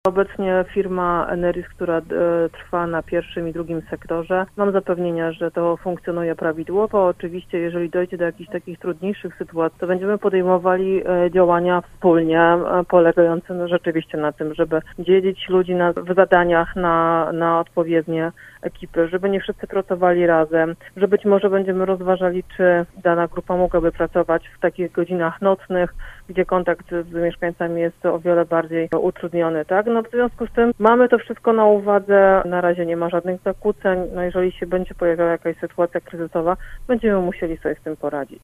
Obecnie firma Eneris, która trwa na pierwszym i drugim sektorze, mam zapewnienia, że to funkcjonuje prawidłowo. Oczywiście, jeżeli dojdzie do jakichś takich trudniejszych sytuacji, to będziemy podejmowali działania wspólnie, polegające rzeczywiście na tym, żeby dzielić ludzi w zadaniach na odpowiednie ekipy, żeby nie wszyscy pracowali razem, że być może będziemy rozważali, czy dana grupa mogłaby pracować w takich godzinach nocnych, gdzie kontakt z mieszkańcami jest o wiele bardziej utrudniony, tak? No w związku z tym mamy to wszystko na uwadze, na razie nie ma żadnych zakłóceń, no jeżeli się będzie pojawiała jakaś sytuacja kryzysowa, będziemy musieli sobie z tym poradzić.